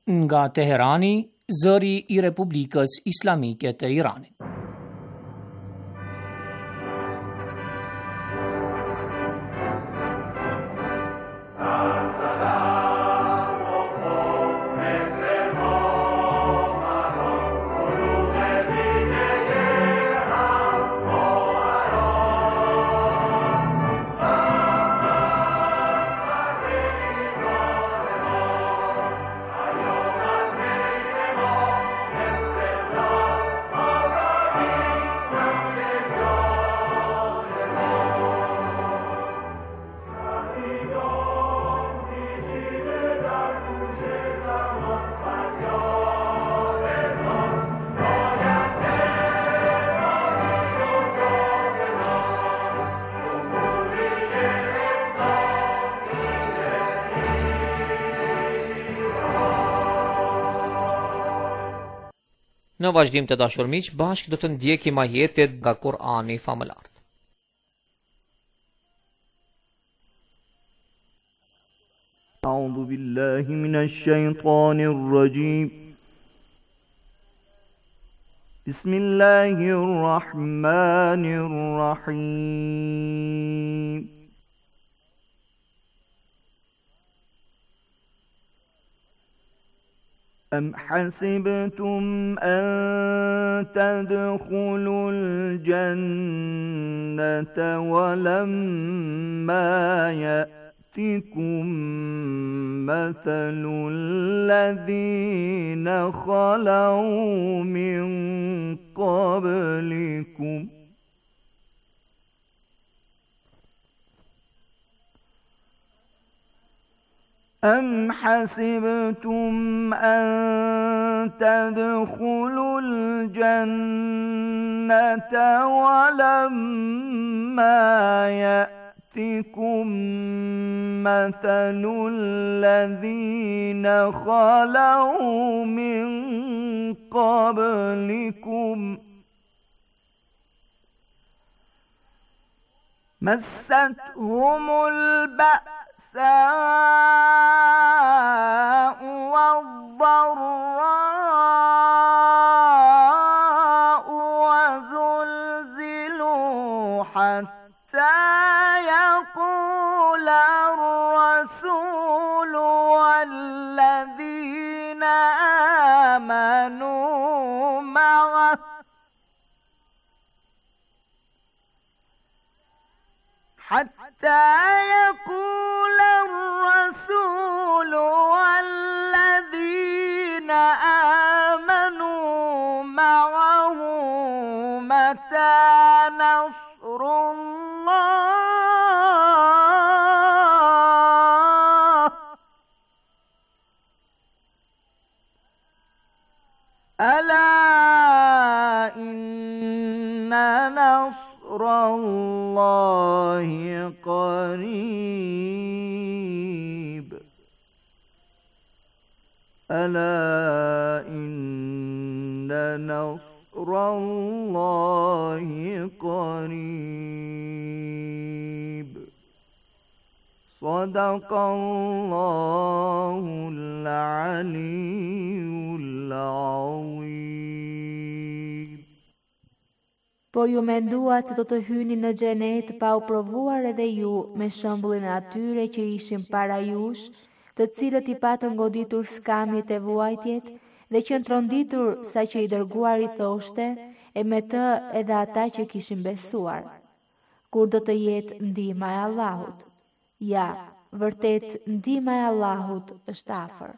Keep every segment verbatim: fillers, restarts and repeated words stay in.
Nga Teherani, zëri I Republikës Islamike të Iranit. Në vazhdim të dashur miq, bashkë do të ndjekim ajetet nga Kur'ani famëlar. A'udhu billahi minash shaitanir rajim. Bismillahir rahmanir rahim. أم حسبتم أن تدخلوا الجنة ولما يأتكم مثل الذين خلوا من قبلكم أم حسبتم أن تدخلوا الجنة ولما يأتكم مثل الذين خلوا من قبلكم مستهم البأساء والضراء وزلزلوا حتى يقول الرسول والذين آمنوا معه حتى يقول الرسول والذين آمنوا معه متى نصر الله ألا إن نصر الله قريب ألا إن نصر الله قريب صدق الله العلي العظيم. Po ju menduat se do të hyni në xhenet pa u provuar edhe ju me shembullin e atyre që ishin para jush, të cilët i patën goditur skamjet e vuajtjet dhe që tronditur sa që i dërguari thoshte, e me të edhe ata që kishin besuar. Kur do të jetë ndihma e Allahut? Ja, vërtet ndihma e Allahut është afër.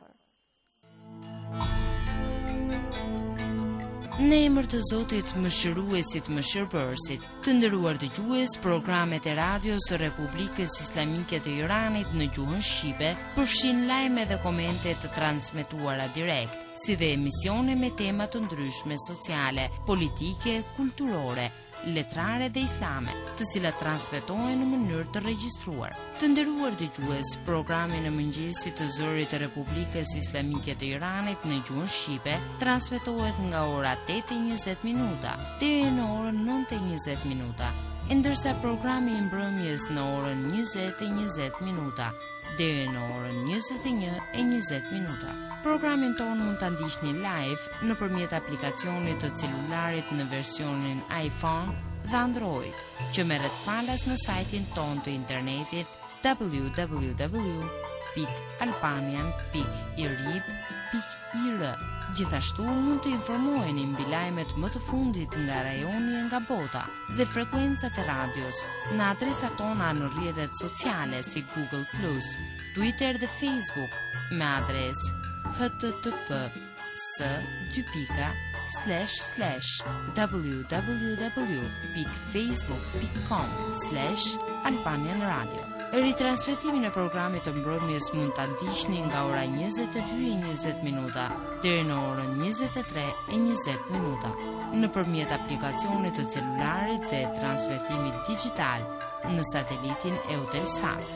Në emër të Zotit Mëshiruesit Mëshirbërësit, të nderuar dëgjues, programet e radios së Republikës Islamike të Iranit në gjuhën shqipe përfshin lajme dhe komente të transmetuara direkt, si dhe emisione me tema të ndryshme sociale, politike, kulturore, letrare dhe islame, të cilat transmetohen në mënyrë të regjistruar. Të nderuar dëgjues, programi në mëngjesit të zërit të Republikës Islamike të Iranit në gjuhën shqipe transmetohet nga ora tetë e njëzet minuta deri në orën nëntë e njëzet minuta. ndërsa programi i mbrëmjes në orën njëzet e njëzet minuta deri në orën njëzet e një e njëzet minuta. Programin tonë mund ta ndiqni live nëpërmjet aplikacionit të celularit në versionin iPhone dhe Android, që merret falas në sajtin tonë të internetit w w w pikë albanian pikë i r i b pikë i r. Gjithashtu mund të informoheni mbi lajmet më të fundit nga rajoni e nga bota dhe frekuencat e radios në adresat tona në rrjetet sociale si Google plus, Twitter dhe Facebook me adresë h t t p s dy pika slash slash w w w pikë facebook pikë com slash albanian radio. Ritransmetimin e programit të mbrëmjes mund ta ndiqni nga ora njëzet e dy e njëzet minuta deri në orën njëzet e tre e njëzet minuta nëpërmjet aplikacionit të celularit dhe transmetimit digjital në satelitin Eutelsat.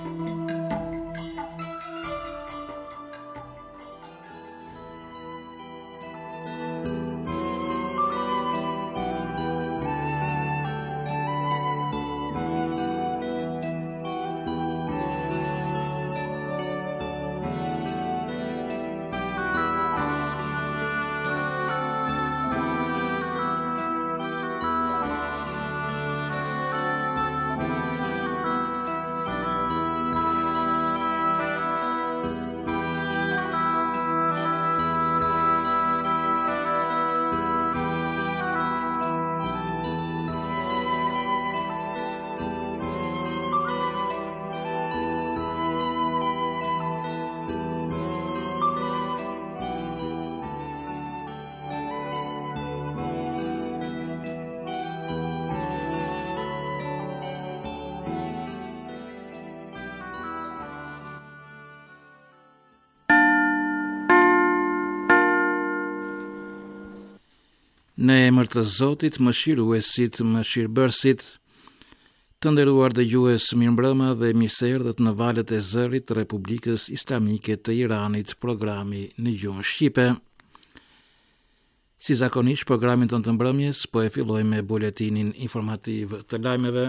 Në emër të Zotit, mëshiruesit, mëshirbërësit, të nderuar dëgjues, mirëmbrëma dhe mirëseardhët në valët e zërit të Republikës Islamike të Iranit, programi në gjuhën shqipe. Si zakonisht, programin tonë të mbrëmjes po e fillojmë me buletinin informativ të lajmeve.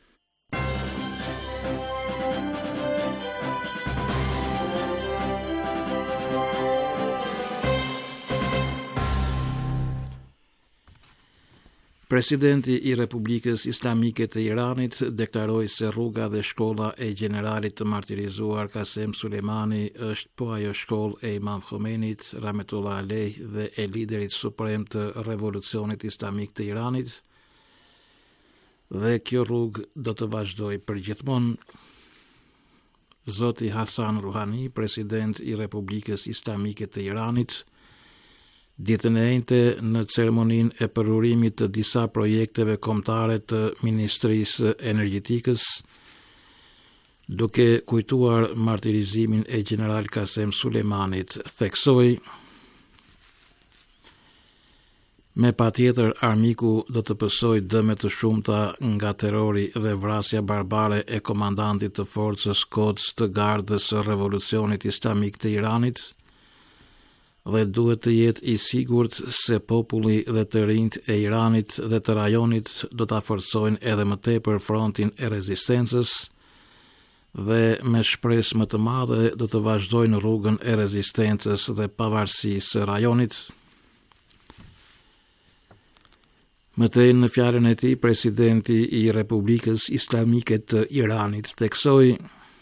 Presidenti i Republikës Islamike të Iranit deklaroi se rruga dhe shkolla e generalit të martirizuar Qasem Suleimani është po ajo shkollë e Imam Khomenit Rahmetullah Alejh dhe e liderit suprem të revolucionit islamik të Iranit, dhe kjo rrugë do të vazhdojë përgjithmonë. Zoti Hasan Rouhani, president i Republikës Islamike të Iranit, ditën e njëjtë në ceremoninë e përurimit të disa projekteve kombëtare të Ministrisë Energjetikës, duke kujtuar martirizimin e general Qasem Suleimanit, theksoi: me patjetër armiku do të pësojë dëme të shumta nga terrori dhe vrasja barbare e komandantit të forcës Quds të Gardës së Revolucionit Islamik të Iranit, dhe duhet të jetë i sigurt se populli dhe të rinjt e Iranit dhe të rajonit do ta forcojnë edhe më tepër frontin e rezistencës dhe me shpresë më të madhe do të vazhdojnë rrugën e rezistencës dhe pavarësisë së rajonit. Mëtej në fjalën e tij, presidenti i Republikës Islamike të Iranit theksoi: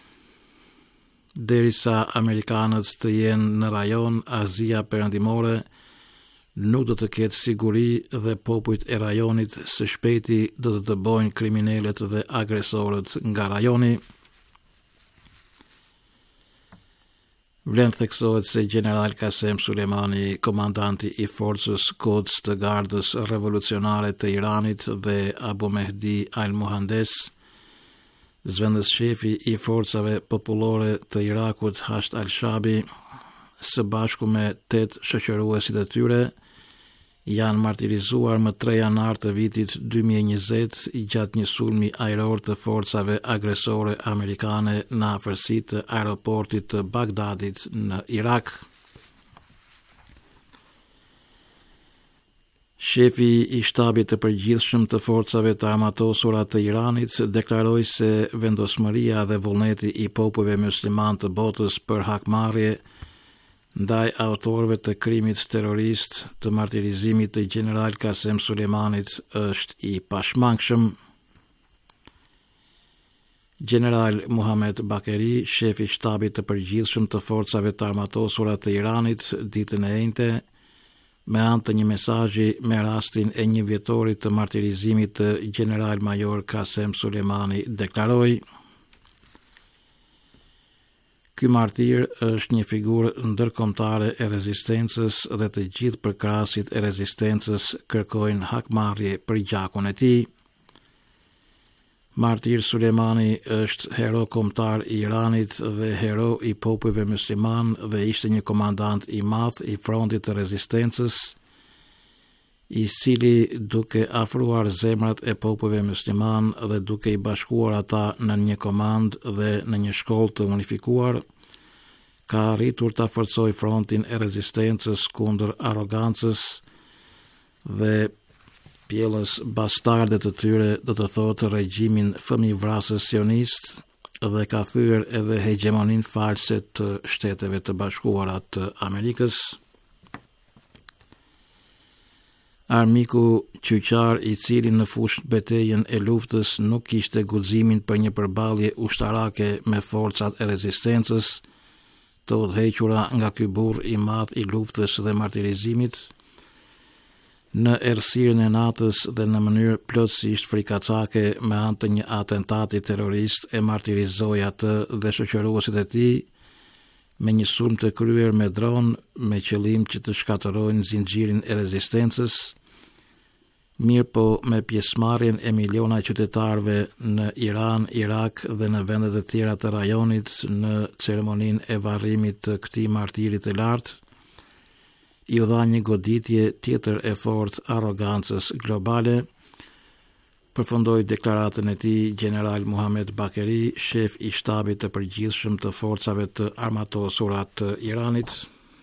derisa amerikanët të jenë në rajon Azia Perëndimore, nuk do të ketë siguri dhe popujt e rajonit së shpejti do të të bojnë kriminalet dhe agresorët nga rajoni. Vlen theksohet se general Qasem Suleimani, komandanti i forcës Quds të Gardës Revolucionare të Iranit, dhe Abu Mehdi al-Muhandes, zëvendës shefi i forcave popullore të Irakut Hasht al-Shabi, së bashku me tetë shoqëruesit e tyre, janë martirizuar më tre janar të vitit dy mijë e njëzet gjatë një sulmi ajror të forcave agresore amerikane në afërsi të aeroportit të Bagdadit në Irak. Shefi i shtabit të përgjithshëm të forcave të armatosura të Iranit deklaroi se vendosmëria dhe vullneti i popujve musliman të botës për hakmarrje ndaj autorëve të krimit terrorist të martirizimit të general Qasem Sulemanit është i pashmangshëm. General Muhammed Bakeri, shefi i shtabit të përgjithshëm të forcave të armatosura të Iranit, ditën e njëjtë me anë të një mesazhi me rastin e një vjetorit të martirizimit të general major Qasem Sulemani deklaroi: Ky martir është një figurë ndërkombëtare e rezistencës dhe të gjithë përkrasit e rezistencës kërkojnë hakmarrje për gjakun e tij. Martir Sulemani është hero kombëtar i Iranit dhe hero i popujve musliman dhe ishte një komandant i madh i frontit të rezistencës, i cili duke afruar zemrat e popujve musliman dhe duke i bashkuar ata në një komand dhe në një shkollë të unifikuar, ka arritur ta forcojë frontin e rezistencës kundër arrogancës dhe pjellës bastarde të tyre, do të thotë regjimin fëmijëvrasës sionist, dhe ka thyer edhe hegemonin false të Shteteve të Bashkuara të Amerikës. Armiku qyqar i cili në fushë betejën e luftës nuk kishte guximin për një përballje ushtarake me forcat e rezistencës, të udhëhequra nga ky burr i madh i luftës dhe martirizimit, në errësirën e natës dhe në mënyrë plotësisht frikacake me anë të një atentati terrorist e martirizoi atë dhe shoqëruesit e tij me një sulm të kryer me dron me qëllim që të shkatërrojnë zinxhirin e rezistencës, mirë po me pjesëmarrjen e miliona qytetarëve në Iran, Irak dhe në vendet e tjera të rajonit në ceremoninë e varrimit të këtij martiri të lartë, i u dha një goditje tjetër e fortë arrogancës globale, përfundoi deklaratën e tij general Muhammed Bakeri, shef i shtabit të përgjithshëm të forcave të armatosura të Iranit.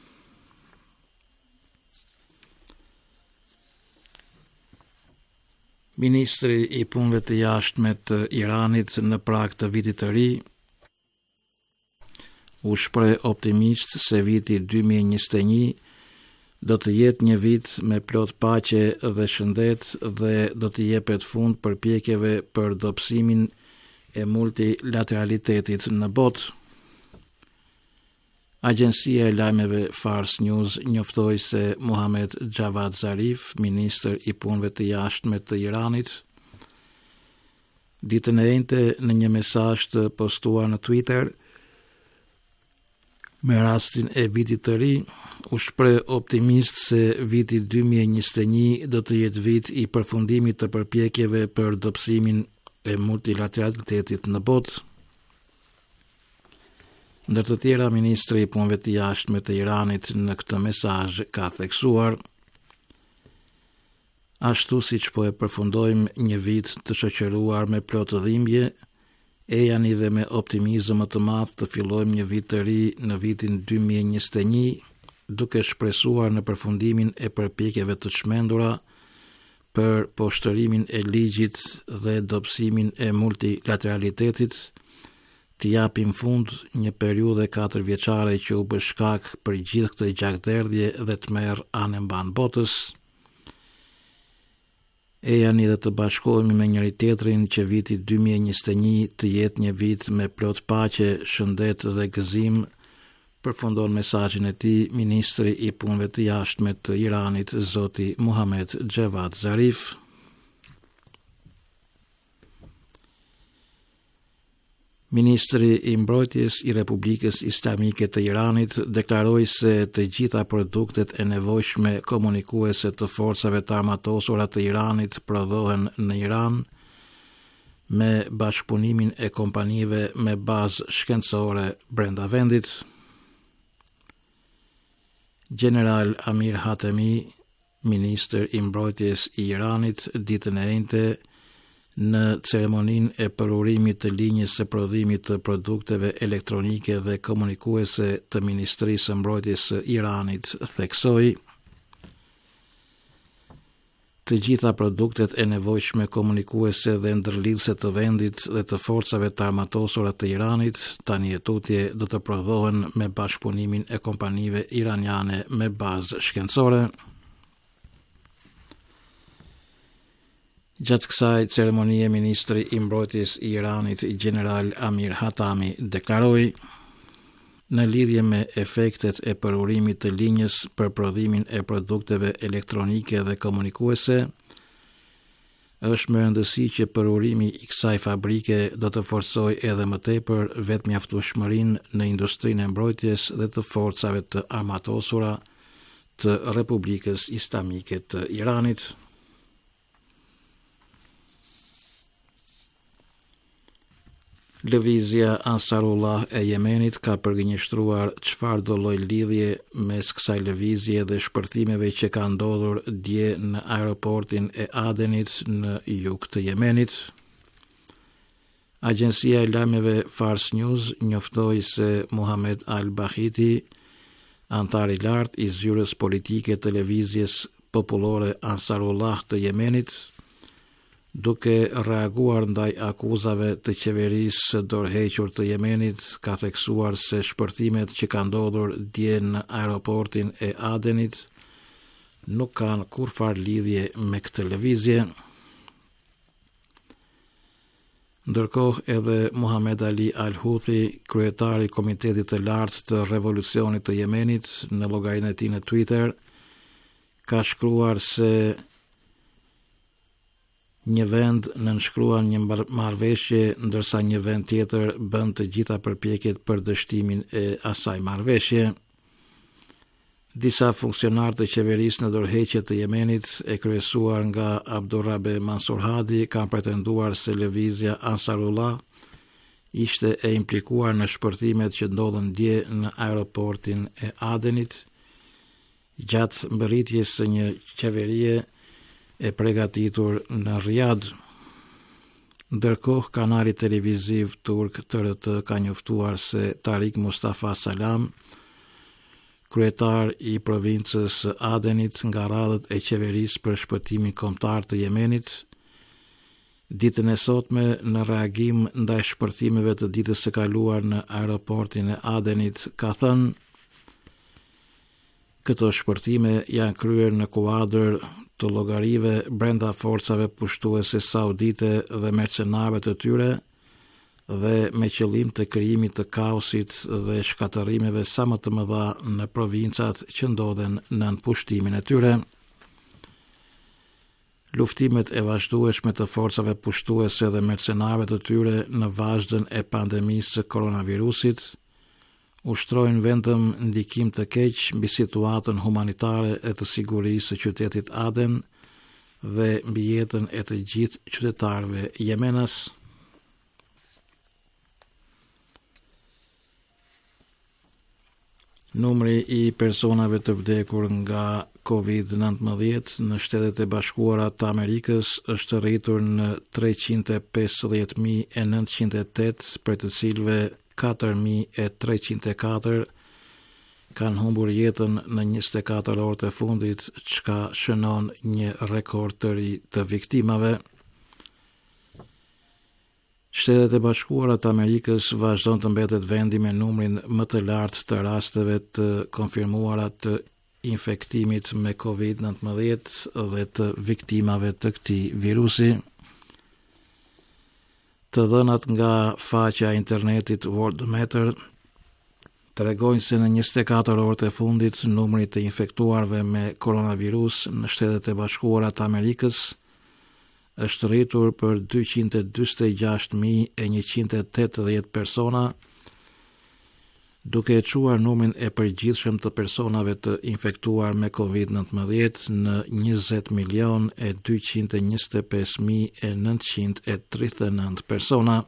Ministri i punëve të jashtme të Iranit në prag të vitit të ri u shpreh optimist se viti dy mijë e njëzet e një do të jetë një vit me plot paqe dhe shëndet dhe do të jepet fund përpjekjeve për dobësimin e multilateralitetit në botë. Agjencia e lajmeve Fars News njoftoi se Mohammad Javad Zarif, ministër i punëve të jashtme të Iranit, ditën e njëjtë në një mesazh të postuar në Twitter me rastin e vitit të ri, u shpreh optimist se viti dy mijë e njëzet e një do të jetë vit i përfundimit të përpjekjeve për dobësimin e multilateralitetit në botë. Ndër të tjera, ministri i punëve të jashtme të Iranit në këtë mesazh ka theksuar: Ashtu siç po e përfundojmë një vit të shoqëruar me plot dhimbje, e janë dhe me optimizëm më të madh të fillojmë një vit të ri në vitin dy mijë e njëzet e një, duke shpresuar në përfundimin e përpjekjeve të çmendura për poshtërimin e ligjit dhe dobësimin e multilateralitetit, të japim fund një periudhe katër vjeçare që u bë shkak për gjithë këtë gjakderdhje dhe të merr anë mban botës. E janë dhe të bashkohemi me njëri tjetrin që viti dy mijë e njëzet e një të jetë një vit me plot paqe, shëndet dhe gëzim, përfundon mesazhin e tij ministri i punëve të jashtme të Iranit, zoti Mohammad Javad Zarif. Ministri i Mbrojtjes i Republikës Islamike të Iranit deklaroi se të gjitha produktet e nevojshme komunikuese të forcave të armatosura të Iranit prodhohen në Iran me bashkëpunimin e kompanive me bazë shkencore brenda vendit. General Amir Hatemi, ministër i Mbrojtjes i Iranit, ditën e njëjtë në ceremoninë e përurimit të linjës së prodhimit të produkteve elektronike dhe komunikuese të Ministrisë së Mbrojtjes së Iranit, theksoi: të gjitha produktet e nevojshme komunikuese dhe ndërlidhëse të vendit dhe të forcave të armatosura të Iranit tani e tutje do të prodhohen me bashkëpunimin e kompanive iraniane me bazë shkencore. Gjatë kësaj ceremonie, ministri i mbrojtjes i Iranit, general Amir Hatami, deklaroi: në lidhje me efektet e përurimit të linjës për prodhimin e produkteve elektronike dhe komunikuese, është me rëndësi që përurimi i kësaj fabrike do të forcojë edhe më tepër vetëmjaftueshmërinë në industrinë e mbrojtjes dhe të forcave të armatosura të Republikës Islamike të Iranit. Lëvizja Ansarullah e Jemenit ka përgënjeshtruar çfarëdo lloj lidhje mes kësaj lëvizje dhe shpërthimeve që ka ndodhur dje në aeroportin e Adenit në jug të Jemenit. Agjencia e lajmeve Fars News njoftoi se Muhammad al-Bahiti, antar i lartë i zyrës politike të lëvizjes popullore Ansarullah të Jemenit, duke reaguar ndaj akuzave të qeverisë së dorëhequr të Jemenit, ka theksuar se shpërthimet që kanë ndodhur dje në aeroportin e Adenit nuk kanë kurfar lidhje me këtë lëvizje. Ndërkohë edhe Muhammad Ali Al-Houthi, kryetari i Komitetit të Lartë të Revolucionit të Jemenit, në llogarinë e tij në Twitter, ka shkruar se një vend nënshkruan një marrëveshje, ndërsa një vend tjetër bën të gjitha përpjekjet për dështimin e asaj marrëveshje. Disa funksionarë të qeverisë në dorëheqje të Jemenit, e kryesuar nga Abdurrabe Mansur Hadi, kanë pretenduar se lëvizja Ansarullah ishte e implikuar në shpërthimet që ndodhen dje në aeroportin e Adenit, gjatë mbërritjes së një qeverie e përgatitur në Riyadh. Ndërkohë, kanali televiziv turk T R T ka njoftuar se Tariq Mustafa Salam, kryetar i provincës Adenit nga radhët e qeverisë për shpëtimin kombëtar të Jemenit, ditën e sotme në reagim ndaj shpërthimeve të ditës së kaluar në aeroportin e Adenit, ka thënë: këto shpërthime janë kryer në kuadër të llogarive brenda forcave pushtuese saudite dhe mercenarëve të tyre dhe me qëllim të krijimit të kaosit dhe shkatërrimeve sa më të mëdha në provincat që ndodhen nën pushtimin e tyre. Luftimet e vazhdueshme të forcave pushtuese dhe mercenarëve të tyre në vazhdën e pandemisë së koronavirusit ushtrojnë vetëm ndikim të keq mbi situatën humanitare e të sigurisë së qytetit Aden dhe mbi jetën e të gjithë qytetarëve jemenas. Numri i personave të vdekur nga covid nëntëmbëdhjetë në Shtetet e Bashkuara të Amerikës është rritur në treqind e pesëdhjetë mijë e nëntëqind e tetë, për të cilëve katër mijë e treqind e katër kanë humbur jetën në njëzet e katër orët e fundit, çka shënon një rekord të ri të viktimave. Shtetet e Bashkuara të Amerikës vazhdon të mbetet vendi me numrin më të lartë të rasteve të konfirmuara të infektimit me covid nëntëmbëdhjetë dhe të viktimave të këtij virusi. Të dhënat nga faqja e internetit Worldometer tregojnë se në njëzet e katër orët e fundit numri të infektuarve me koronavirus në Shtetet e Bashkuara të Amerikës është rritur për dyqind e dyzet e gjashtë mijë e njëqind e tetëdhjetë persona, duke e quar numrin e përgjithshëm të personave të infektuar me covid nëntëmbëdhjetë në njëzet milion e dyqind e njëzet e pesë mijë e nëntëqind e tridhjetë e nëntë persona.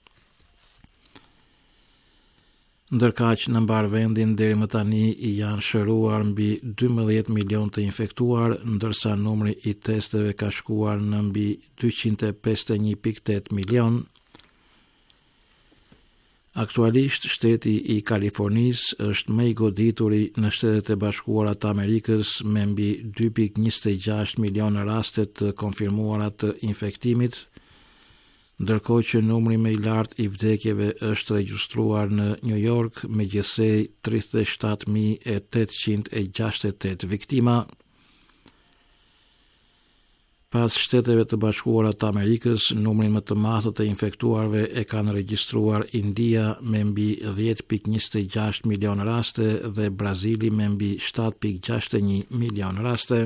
Ndërkaq në mbar vendin deri më tani i janë shëruar mbi dymbëdhjetë milion të infektuar, ndërsa numri i testeve ka shkuar në mbi dyqind e pesëdhjetë e një pikë tetë milion. Aktualisht, shteti i Kalifornisë është më i godituri në Shtetet e Bashkuara të Amerikës me mbi dy pikë njëzet e gjashtë miliona raste të konfirmuara të infektimit, ndërkohë që numri më i lartë i vdekjeve është regjistruar në New York me gjithsej tridhjetë e shtatë mijë e tetëqind e gjashtëdhjetë e tetë viktima. Pas Shteteve të Bashkuara të Amerikës, numrin më të madh të infektuarve e kanë regjistruar India me mbi dhjetë pikë njëzet e gjashtë milion raste dhe Brazili me mbi shtatë pikë gjashtëdhjetë e një milion raste.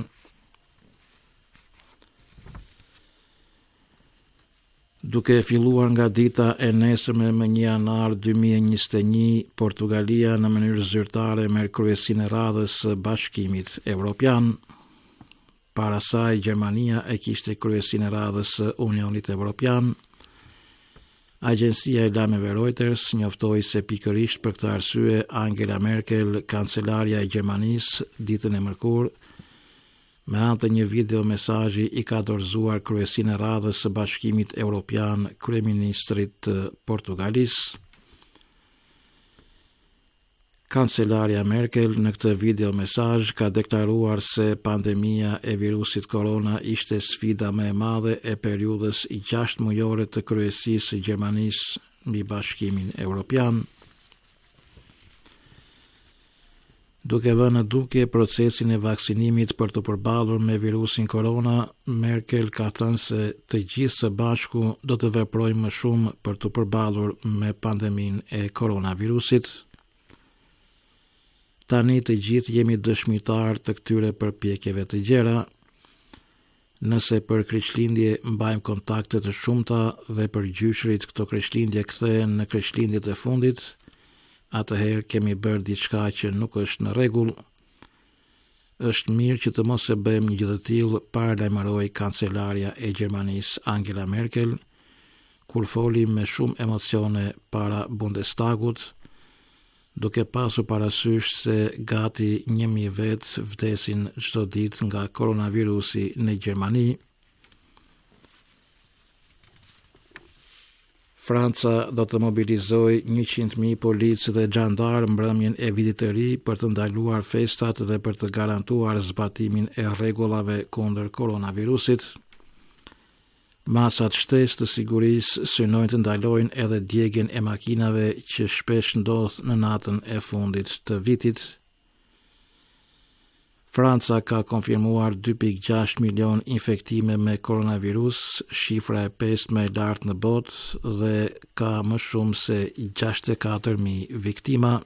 Duke filluar nga dita e nesërme më një janar dy mijë e njëzet e një, Portugalia në mënyrë zyrtare merr kryesinë e radhës së Bashkimit Evropian. Para saj, Gjermania e kishte kryesinë e radhës së Unionit Evropian. Agjencia e lajmeve Reuters njoftoi se pikërisht për këtë arsye Angela Merkel, kancelarja e Gjermanisë, ditën e mërkurë, me anë të një video mesazhi i ka dorëzuar kryesinë e radhës së Bashkimit Evropian kryeministrit të Portugalisë. Kancelarja Merkel në këtë video mesazh ka deklaruar se pandemia e virusit korona ishte sfida më e madhe e periudhës gjashtë mujore të kryesisë së Gjermanisë mbi Bashkimin Evropian. Duke vënë në dukje procesin e vaksinimit për të përballur me virusin korona, Merkel ka thënë se të gjithë së bashku do të veprojmë më shumë për të përballur me pandeminë e koronavirusit. Tani të gjithë jemi dëshmitar të këtyre përpjekjeve të gjera. Nëse për krishtlindje mbajmë kontakte të shumta dhe për gjyshrit këto krishtlindje kthehen në krishtlindjet e fundit, atëherë kemi bërë diçka që nuk është në rregull. Është mirë që të mos e bëjmë një gjë të tillë, paralajmëroi kancelarja e Gjermanisë Angela Merkel, kur foli me shumë emocione para Bundestagut, duke pasur parasysh se gati një mijë vetë vdesin çdo ditë nga koronavirusi në Gjermani. Franca do të mobilizojë njëqind mijë policë dhe xhandarë mbrëmjen e vitit të ri për të ndaluar festat dhe për të garantuar zbatimin e rregullave kundër koronavirusit. Masat shtesë të sigurisë synojnë të ndalojnë edhe djegjen e makinave që shpesh ndodh në natën e fundit të vitit. Franca ka konfirmuar dy pikë gjashtë milion infektime me koronavirus, shifra e pestë më e lartë në botë dhe ka më shumë se gjashtëdhjetë e katër mijë viktima.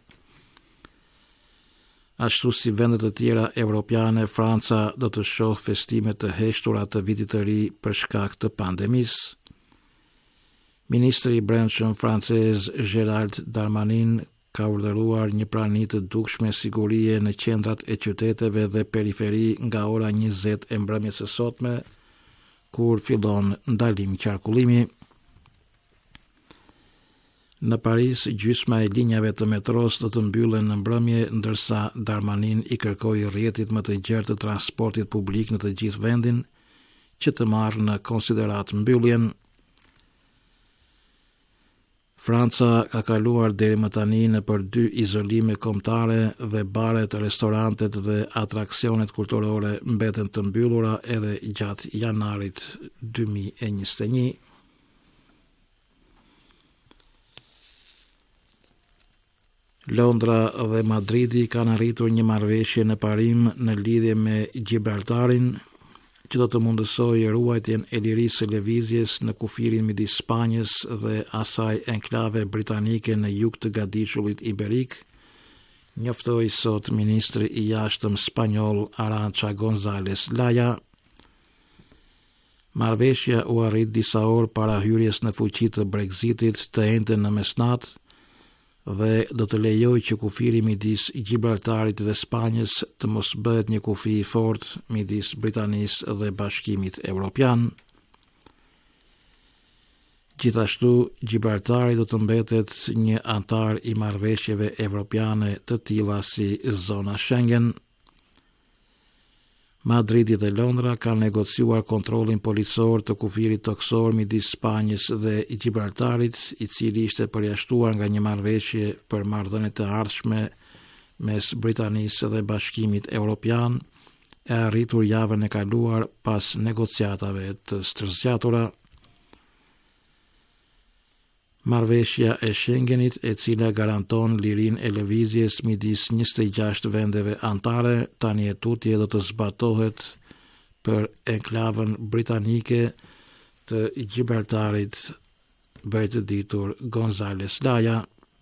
Ashtu si vendet të tjera evropiane, Franca do të shohë festime të heshtura të vitit të ri për shkak të pandemisë. Ministri i Brendshëm francez Gérald Darmanin ka urdhëruar një prani të dukshme sigurie në qendrat e qyteteve dhe periferi nga ora njëzet e mbrëmjes së sotme, kur fillon ndalim qarkullimi. Në Paris, gjysma e linjave të metros do të mbyllen në mbrëmje, ndërsa Darmanin i kërkoi rrjetit më të gjerë të transportit publik në të gjithë vendin që të marrë në konsiderat mbylljen. Franca ka kaluar deri më tani në për dy izolime kombëtare dhe baret, restorantet dhe atraksionet kulturore mbeten të mbyllura edhe gjatë janarit dy mijë e njëzet e një. Londra dhe Madridi kanë arritur një marrëveshje në parim në lidhje me Gibraltarin, që do të mundësojë ruajtjen e lirisë së lëvizjes në kufirin midis Spanjës dhe asaj enklave britanike në jug të Gadishullit Iberik, njoftoi sot ministri i jashtëm spanjoll Arantxa González Laya. Marrëveshja u arrit disa orë para hyrjes në fuqi të Brexitit të ende në mesnatë, dhe do të lejoj që kufiri midis Gibraltarit dhe Spanjës të mos bëhet një kufi i fortë midis Britanisë dhe Bashkimit Evropian. Gjithashtu, Gibraltari do të mbetet një antar i marrëveshjeve evropiane të tilla si zona Schengen. Madridi dhe Londra kanë negociuar kontrollin policor të kufirit toksor midis Spanjës dhe Gibraltarit, i cili ishte përjashtuar nga një marrëveshje për marrëdhëniet e ardhshme mes Britanisë dhe Bashkimit Evropian, e arritur javën e kaluar pas negociatave të stërzgjatura. Marrëveshja e Schengenit, e cila garanton lirinë e lëvizjes midis njëzet e gjashtë vendeve anëtare, tani e tutje do të zbatohet për enklavën britanike të Gibraltarit, bëri të ditur Gonzales Laya.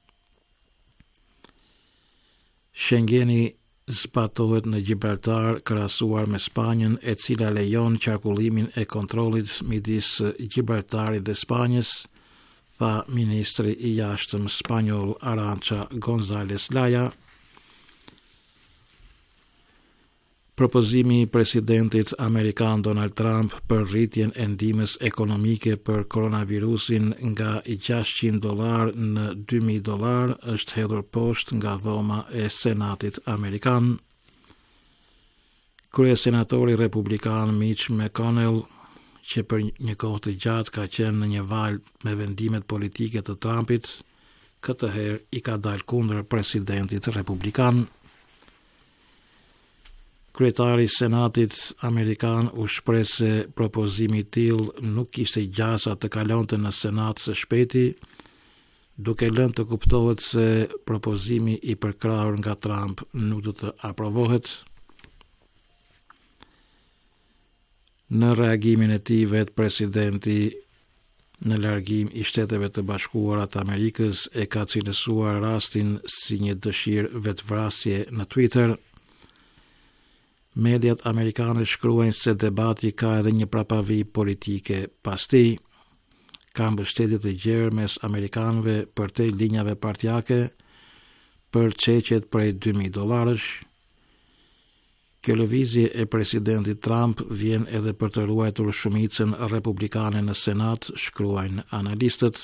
Schengeni zbatohet në Gibraltar krahasuar me Spanjën, e cila lejon qarkullimin e kontrollit midis Gibraltarit dhe Spanjës, tha ministri i jashtëm spanjoll Arantxa Gonzales Laya. Propozimi i presidentit amerikan Donald Trump për rritjen e ndihmës ekonomike për koronavirusin nga gjashtëqind dollar në dy mijë dollar është hedhur poshtë nga dhoma e Senatit amerikan. Kryesenatori republikan Mitch McConnell, që për një kohë të gjatë ka qenë në një valë me vendimet politike të Trumpit, këtë herë i ka dalë kundër presidentit republikan. Kryetari i Senatit amerikan u shpreh se propozimi i tillë nuk kishte gjasa të kalonte në Senat së shpejti, duke lënë të kuptohet se propozimi i përkrahur nga Trump nuk do të aprovohet. Në reagimin e tij, vetë presidenti në largim i Shteteve të Bashkuara të Amerikës e ka cilësuar rastin si një dëshirë vetvrasje në Twitter. Mediat amerikane shkruajnë se debati ka edhe një prapavi politike pas tij. Ka mbështetje të gjerë mes amerikanëve përtej linjave partijake për çeqet prej dy mijë dollarësh. Kjo lëvizje e presidentit Trump vjen edhe për të ruajtur shumicën republikane në Senat, shkruajnë analistët.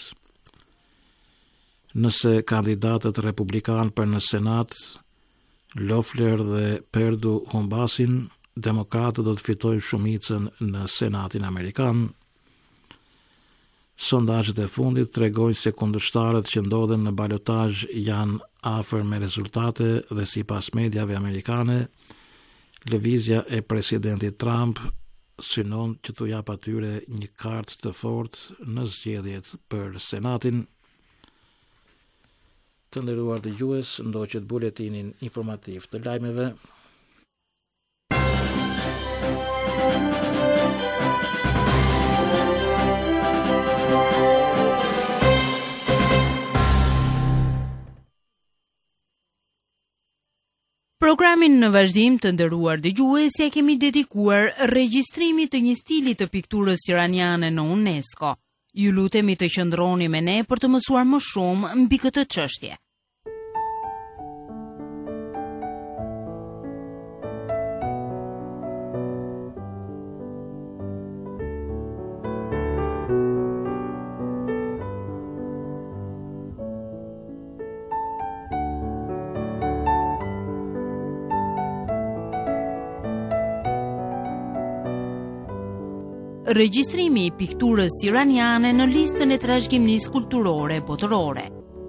Nëse kandidatët republikan për në Senat, Loeffler dhe Perdue humbasin, demokratët do të fitojnë shumicën në Senatin amerikan. Sondazhet e fundit tregojnë se kundërshtarët që ndodhen në balotazh janë afër me rezultate dhe sipas mediave amerikane, lëvizja e presidentit Trump synon që t'u jap atyre një kartë të fortë në zgjedhjet për Senatin. Të nderuar dëgjues, ndoqët buletinin informativ të lajmeve. Programin në vazhdim, të nderuar dëgjues, ja kemi dedikuar regjistrimit të një stili të pikturës iraniane në UNESCO. Ju lutemi të qëndroni me ne për të mësuar më shumë mbi këtë çështje. Regjistrimi i pikturës iraniane në listën e trashëgimisë kulturore botërore.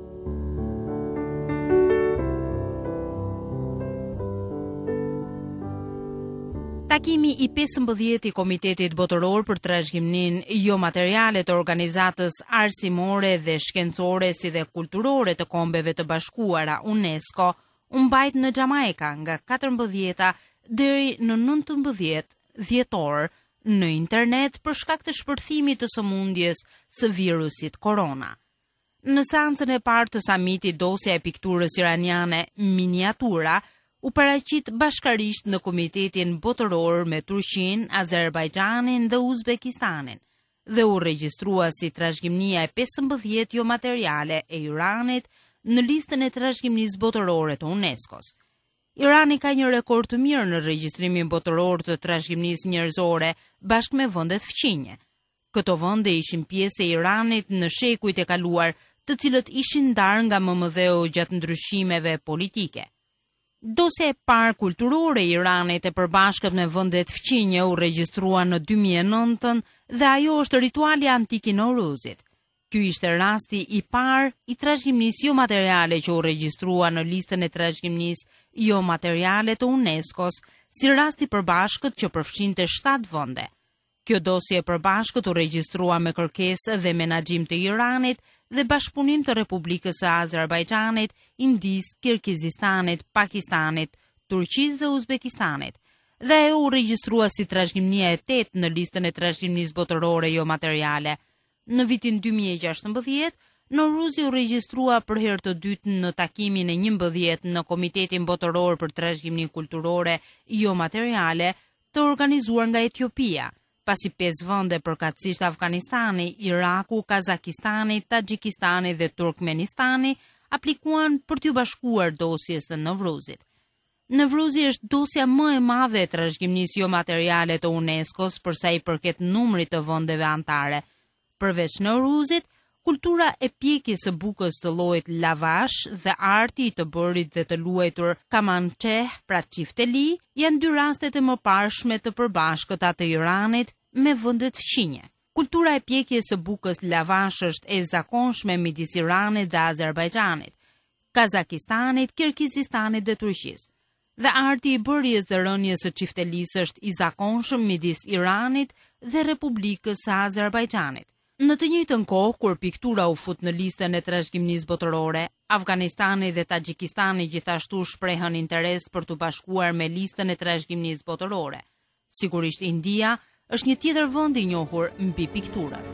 Takimi i pesëmbëdhjetë i Komitetit Botëror për Trashëgiminë jo materiale të organizatës arsimore dhe shkencore si dhe kulturore të Kombeve të Bashkuara UNESCO u mbajt në Xhamaika nga katërmbëdhjeta deri në nëntëmbëdhjetë dhjetor në internet për shkak të shpërthimit të sëmundjes së virusit korona. Në seancën e parë të samitit, dosja e pikturës iraniane miniatura u paraqit bashkarisht në Komitetin Botëror me Turqinë, Azerbajxhanin dhe Uzbekistanin dhe u regjistrua si trashëgimia e pesëmbëdhjetë jo materiale e Iranit në listën e trashëgimisë botërore të UNESCO-s. Irani ka një rekord të mirë në regjistrimin botëror të trashëgimisë njerëzore bashkë me vendet fqinje. Këto vende ishin pjesë e Iranit në shekujt e kaluar, të cilët ishin ndarë nga M M D-u gjatë ndryshimeve politike. Dosja e parë kulturore e Iranit e përbashkët me vendet fqinje u regjistrua në dy mijë e nëntën dhe ajo është rituali antik i Nowruzit. Ky ishte rasti i parë i trashëgimisë jo materiale që u regjistrua në listën e trashëgimisë jo materiale të UNESCO-s, si rast i përbashkët që përfshinte shtatë vende. Kjo dosje e përbashkët u regjistrua me kërkesë dhe menaxhim të Iranit dhe bashkëpunim të Republikës së Azerbajxhanit, Indisë, Kirgizistanit, Pakistanit, Turqisë dhe Uzbekistanit. Dhe ajo u regjistrua si trashëgimia e tetë në listën e trashëgimisë botërore jo materiale. Në vitin dy mijë e gjashtëmbëdhjetë, Nowruzi u regjistrua për herë të dytë në takimin e njëmbëdhjetë në Komitetin Botëror për Trashëgiminë Kulturore jo materiale të organizuar nga Etiopia, pasi pesë vende përkatësisht Afganistani, Iraku, Kazakistani, Taxhikistani dhe Turkmenistani aplikuan për t'u bashkuar dosjes së Nowruzit. Nowruzi është dosja më e madhe e trashëgimisë jo materiale të UNESCO-s për sa i përket numrit të vendeve anëtare. Përveç Nowruzit, kultura e pjekjes së bukës të llojit lavash dhe arti i të bërit dhe të luajtur kamançeh, pra çifteli, janë dy rastet e mëparshme të përbashkëta të Iranit me vendet fqinje. Kultura e pjekjes së bukës lavash është e zakonshme midis Iranit dhe Azerbajxhanit, Kazakistanit, Kirgizistanit dhe Turqisë. Dhe arti i bërjes dhe rënjes së çiftelisë është i zakonshëm midis Iranit dhe Republikës së Azerbajxhanit. Në të njëjtën kohë, kur piktura u fut në listën e trashëgimisë botërore, Afganistani dhe Taxhikistani gjithashtu shprehën interes për të bashkuar me listën e trashëgimisë botërore. Sigurisht India është një tjetër vend i njohur mbi pikturën.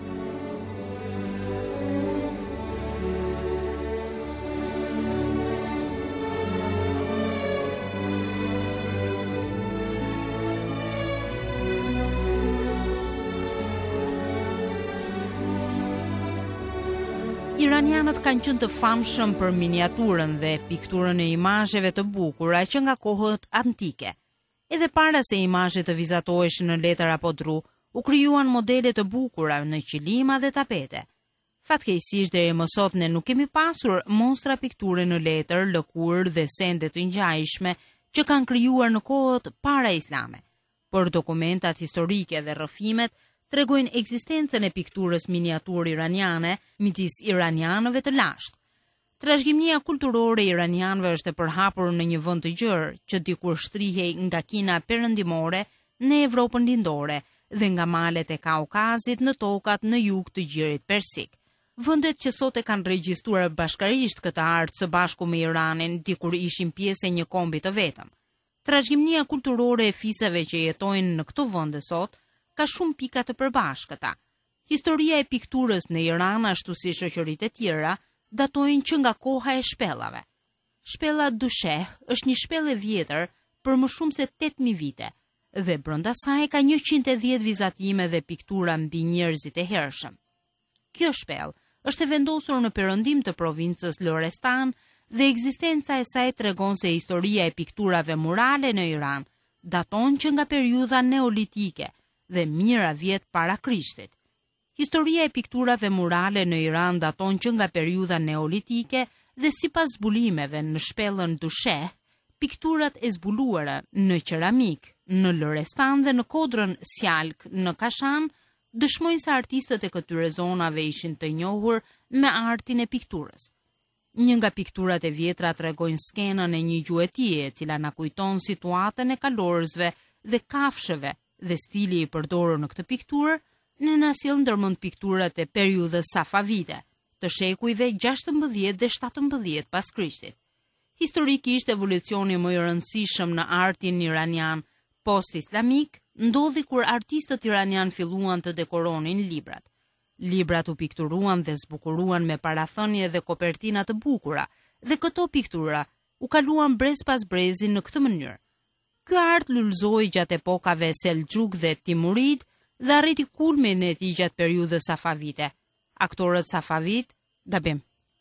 Iranianët kanë qenë të famshëm për miniaturën dhe pikturën e imazheve të bukura që nga kohët antike. Edhe para se imazhet të vizatoheshin në letër apo dru, u krijuan modele të bukura në qilima dhe tapete. Fatkeqësisht deri më sot ne nuk kemi pasur mostra pikture në letër, lëkurë dhe sende të ngjajshme që kanë krijuar në kohët para islame. Por dokumentat historike dhe rrëfimet tregojnë ekzistencën e pikturës miniatur iraniane midis iranianëve të lashtë. Trashëgimia kulturore e iranianëve është e përhapur në një vend të gjerë që dikur shtrihej nga Kina perëndimore në Evropën lindore dhe nga malet e Kaukazit në tokat në jug të gjirit persik. Vendet që sot e kanë regjistruar bashkarisht këtë art së bashku me Iranin dikur ishin pjesë e një kombi të vetëm. Trashëgimia kulturore e fisave që jetojnë në këto vende sot ka shumë pika të përbashkëta. Historia e pikturës në Iran, ashtu si shoqëritë e tjera, datojnë që nga koha e shpellave. Shpella Dusheh është një shpellë e vjetër për më shumë se tetë mijë vite dhe brenda saj ka njëqind e dhjetë vizatime dhe piktura mbi njerëzit e hershëm. Kjo shpellë është e vendosur në perëndim të provincës Lorestan dhe ekzistenca e saj tregon se historia e pikturave murale në Iran daton që nga periudha neolitike dhe mijëra vjet para Krishtit. Historia e pikturave murale në Iran daton që nga periudha neolitike dhe sipas zbulimeve në shpellën Dusheh, pikturat e zbuluara në qeramik, në Lorestan dhe në kodrën Sjalk në Kashan dëshmojnë se artistët e këtyre zonave ishin të njohur me artin e pikturës. Një nga pikturat e vjetra tregojnë skenën e një gjuetie e cila na kujton situatën e kalorësve dhe kafshëve dhe stili i përdorur në këtë pikturë në na sjell ndërmend pikturat e periudhës safavide, të shekujve gjashtëmbëdhjetë dhe shtatëmbëdhjetë pas Krishtit. Historikisht evolucioni më i rëndësishëm në artin iranian post-islamik ndodhi kur artistët iranian filluan të dekoronin librat. Librat u pikturuan dhe zbukuruan me parathënie dhe kopertina të bukura, dhe këto piktura u kaluan brez pas brezi në këtë mënyrë. Ky art lullzoi gjatë epokave Selxhuk dhe Timurid dhe arriti kulmin e tij gjatë periudhës safavite. Aktorët safavit, gabim.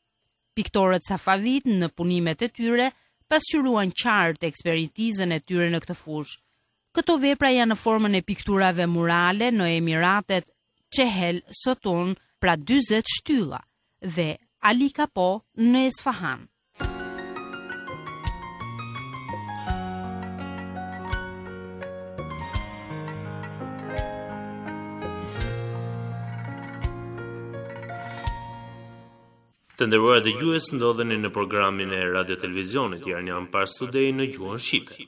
Piktorët safavit në punimet e tyre pasqyruan qartë ekspertizën e tyre në këtë fushë. Këto vepra janë në formën e pikturave murale në Emiratet Chehel Sotun, pra dyzet shtylla, dhe Ali Kapo në Esfahan. Të nderuar dëgjues, ndodheni në programin e Radio Televizionit Iranian Pars Today në gjuhën shqipe.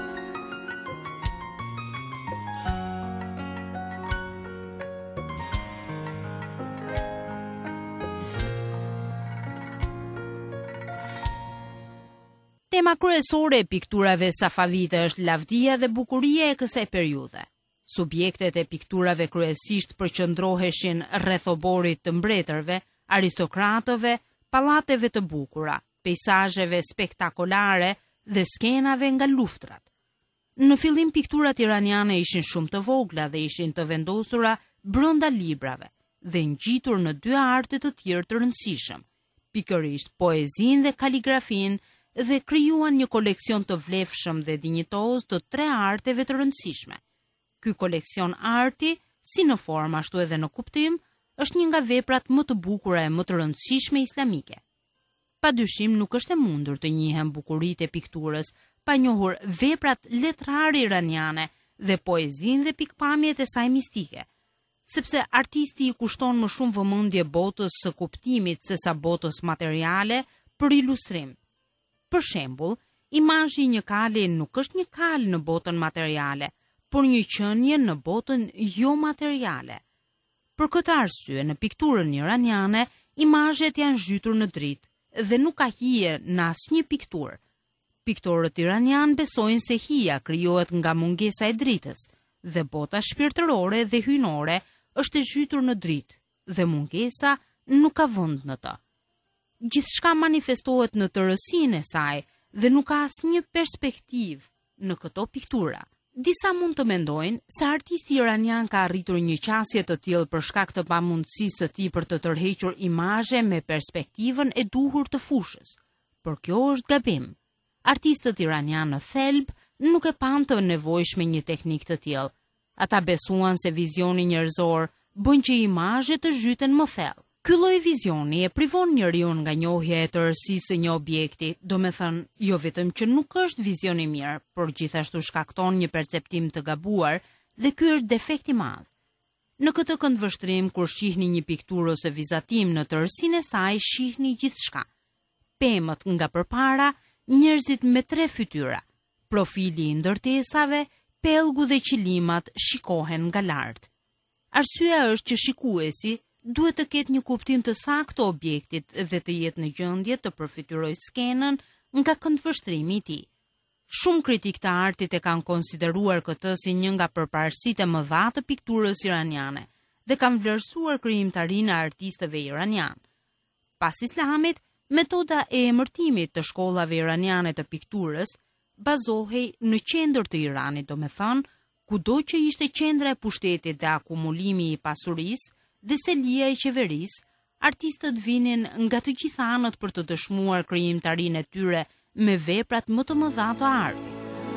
Tema kryesore e pikturave safavite është lavdia dhe bukuria e kësaj periudhe. Subjektet e pikturave kryesisht përqendroheshin rreth oborit të mbretërve, aristokratëve, pallateve të bukura, peizazheve spektakolare dhe skenave nga luftrat. Në fillim pikturat iraniane ishin shumë të vogla dhe ishin të vendosura brenda librave dhe ngjitur në dy arte të tjerë të rëndësishëm, pikërisht poezinë dhe kaligrafin, dhe krijuan një koleksion të vlefshëm dhe dinjitoz të tre arteve të rëndësishme. Ky koleksion arti, si në formë ashtu edhe në kuptim, është një nga veprat më të bukura e më të rëndësishme islamike. Padyshim nuk është e mundur të njihen bukuritë e pikturës pa njohur veprat letrare iraniane dhe poezinë dhe pikpamjet e saj mistike, sepse artisti i kushton më shumë vëmendje botës së kuptimit sesa botës materiale për ilustrim. Për shembull, imazhi i një kali nuk është një kal në botën materiale, por një qenie në botën jo materiale. Për këtë arsye, në pikturën iraniane, imazhet janë zhytur në dritë dhe nuk ka hije në asnjë pikturë. Piktorët iranian besojnë se hija krijohet nga mungesa e dritës dhe bota shpirtërore dhe hyjnore është e zhytur në dritë dhe mungesa nuk ka vend në të. Gjithçka manifestohet në tërësinë e saj dhe nuk ka asnjë perspektivë në këto piktura. Disa mund të mendojnë se artisti iranian ka arritur një qasje të tillë për shkak të pamundësisë së tij për të tërhequr imazhe me perspektivën e duhur të fushës. Por kjo është gabim. Artistët iranian në thelb nuk e pan të nevojshme një teknik të tillë. Ata besuan se vizioni njerëzor bën që imazhet të zhyten më thellë. Ky lloj vizioni e privon njeriu nga njohja e tërësisë së një objekti, do me thënë jo vetëm që nuk është vizion i mirë, por gjithashtu shkakton një perceptim të gabuar dhe ky është defekt i madh. Në këtë këndvështrim, kur shihni një pikturë ose vizatim në tërësinë e saj, shihni gjithçka. Pemët nga përpara, njerëzit me tre fytyra, profili i ndërtesave, pellgu dhe qilimat shikohen nga lart. Arsyeja është që shikuesi duhet të ketë një kuptim të saktë të objektit dhe të jetë në gjendje të përfityrojë skenën nga këndvështrimi i tij. Shumë kritik të artit e kanë konsideruar këtë si një nga përparësitë e mëdha të pikturës iraniane dhe kanë vlerësuar krijimtarinë e artistëve iranian. Pas Islamit, metoda e emërtimit të shkollave iraniane të pikturës bazohej në qendër të Iranit, domethënë kudo që ishte qendra e pushtetit dhe akumulimi i pasurisë dhe selia e qeverisë, artistët vinin nga të gjitha anët për të dëshmuar krijimtarinë e tyre me veprat më të mëdha të artit.